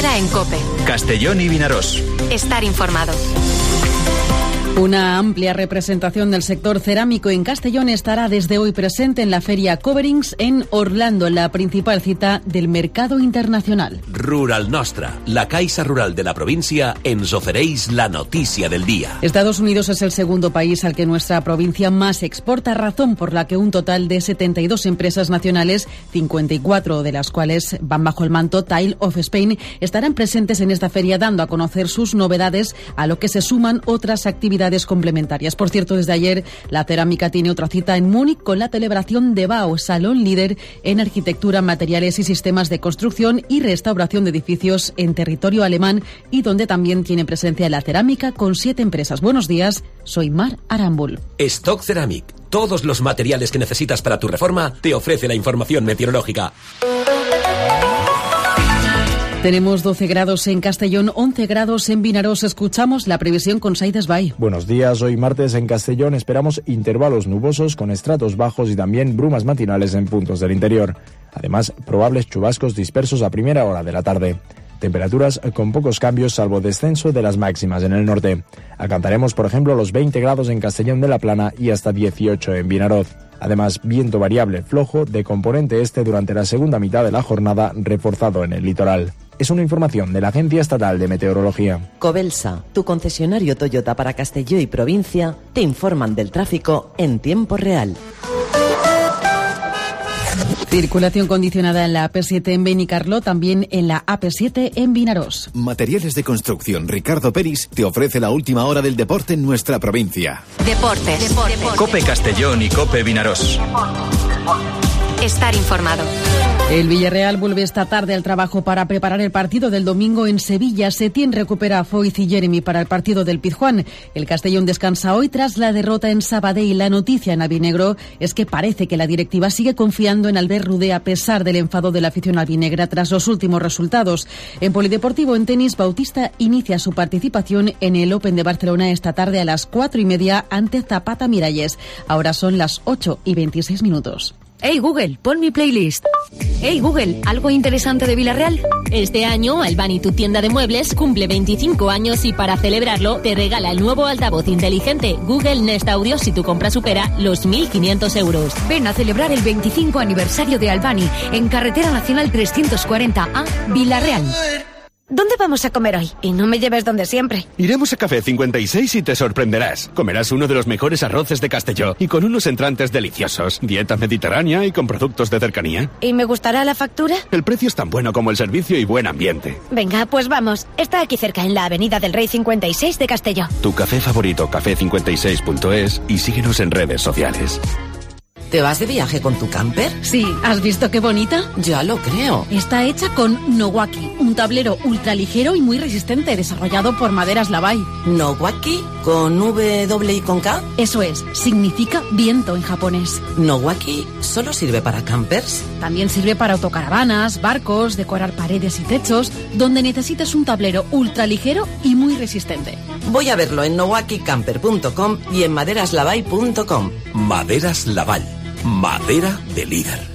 Herrera en COPE. Castellón y Vinarós. Estar informado. Una amplia representación del sector cerámico en Castellón estará desde hoy presente en la Feria Coverings en Orlando, la principal cita del mercado internacional. Rural Nostra, la caixa rural de la provincia, ens ofereix la noticia del día. Estados Unidos es el segundo país al que nuestra provincia más exporta, razón por la que un total de 72 empresas nacionales, 54 de las cuales van bajo el manto Tile of Spain, estarán presentes en esta feria dando a conocer sus novedades, a lo que se suman otras actividades complementarias. Por cierto, desde ayer la cerámica tiene otra cita en Múnich con la celebración de BAU, salón líder en arquitectura, materiales y sistemas de construcción y restauración de edificios en territorio alemán, y donde también tiene presencia la cerámica con 7 empresas. Buenos días, soy Mar Arambul. Stock Ceramic, todos los materiales que necesitas para tu reforma, te ofrece la información meteorológica. Tenemos 12 grados en Castellón, 11 grados en Vinarós. Escuchamos la previsión con Saides Bay. Buenos días, hoy martes en Castellón esperamos intervalos nubosos con estratos bajos y también brumas matinales en puntos del interior. Además, probables chubascos dispersos a primera hora de la tarde. Temperaturas con pocos cambios salvo descenso de las máximas en el norte. Alcanzaremos, por ejemplo, los 20 grados en Castellón de la Plana y hasta 18 en Vinaroz. Además, viento variable flojo de componente este durante la segunda mitad de la jornada, reforzado en el litoral. Es una información de la Agencia Estatal de Meteorología. Covelsa, tu concesionario Toyota para Castelló y provincia, te informan del tráfico en tiempo real. Circulación condicionada en la AP7 en Benicarló, también en la AP7 en Vinarós. Materiales de construcción Ricardo Peris te ofrece la última hora del deporte en nuestra provincia. Deportes. COPE Castellón y COPE Vinarós. Estar informado. El Villarreal vuelve esta tarde al trabajo para preparar el partido del domingo en Sevilla. Setién recupera a Foyth y Jeremy para el partido del Pizjuán. El Castellón descansa hoy tras la derrota en Sabadell. La noticia en albinegro es que parece que la directiva sigue confiando en Albert Rudé a pesar del enfado de la afición albinegra tras los últimos resultados. En polideportivo, en tenis, Bautista inicia su participación en el Open de Barcelona esta tarde a las 4:30 ante Zapata Miralles. Ahora son las 8:26. Hey Google, pon mi playlist. Hey Google, ¿algo interesante de Villarreal? Este año, Albani, tu tienda de muebles, cumple 25 años y para celebrarlo te regala el nuevo altavoz inteligente Google Nest Audio si tu compra supera los 1.500 euros. Ven a celebrar el 25 aniversario de Albani en Carretera Nacional 340A, Villarreal. ¿Dónde vamos a comer hoy? Y no me lleves donde siempre. Iremos a Café 56 y te sorprenderás. Comerás uno de los mejores arroces de Castelló y con unos entrantes deliciosos. Dieta mediterránea y con productos de cercanía. ¿Y me gustará la factura? El precio es tan bueno como el servicio y buen ambiente. Venga, pues vamos. Está aquí cerca, en la Avenida del Rey 56 de Castelló. Tu café favorito, café56.es, y síguenos en redes sociales. ¿Te vas de viaje con tu camper? Sí, ¿has visto qué bonita? Ya lo creo. Está hecha con Nowaki, un tablero ultraligero y muy resistente, desarrollado por Maderas Lavai. ¿Nowaki? ¿Con W y con K? Eso es, significa viento en japonés. ¿Nowaki solo sirve para campers? También sirve para autocaravanas, barcos, decorar paredes y techos, donde necesites un tablero ultraligero y muy resistente. Voy a verlo en nowakicamper.com y en maderaslavai.com. Maderas Laval. Madera de líder.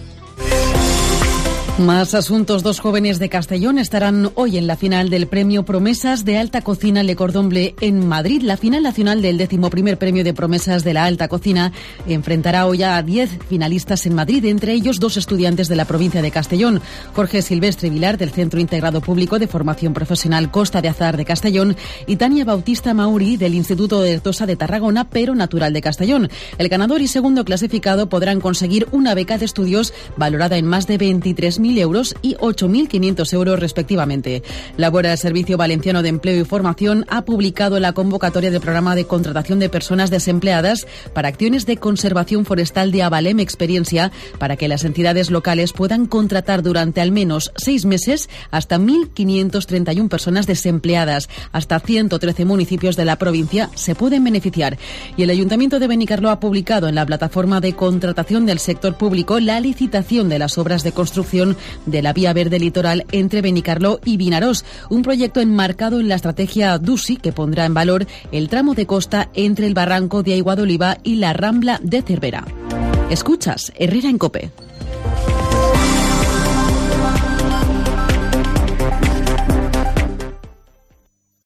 Más asuntos. 2 jóvenes de Castellón estarán hoy en la final del premio Promesas de Alta Cocina Le Cordon Bleu en Madrid. La final nacional del 11º premio de Promesas de la Alta Cocina enfrentará hoy a 10 finalistas en Madrid, entre ellos 2 estudiantes de la provincia de Castellón. Jorge Silvestre Vilar, del Centro Integrado Público de Formación Profesional Costa de Azar de Castellón, y Tania Bautista Mauri, del Instituto de Tosa de Tarragona, pero natural de Castellón. El ganador y segundo clasificado podrán conseguir una beca de estudios valorada en más de 23.000 euros y 8.500 euros respectivamente. Labora del Servicio Valenciano de Empleo y Formación ha publicado la convocatoria del programa de contratación de personas desempleadas para acciones de conservación forestal de Avalem Experiencia, para que las entidades locales puedan contratar durante al menos 6 meses hasta 1.531 personas desempleadas. Hasta 113 municipios de la provincia se pueden beneficiar. Y el Ayuntamiento de Benicarló ha publicado en la plataforma de contratación del sector público la licitación de las obras de construcción de la vía verde litoral entre Benicarló y Vinarós, un proyecto enmarcado en la estrategia DUSI que pondrá en valor el tramo de costa entre el barranco de Aiguadoliva y la Rambla de Cervera. Escuchas Herrera en COPE.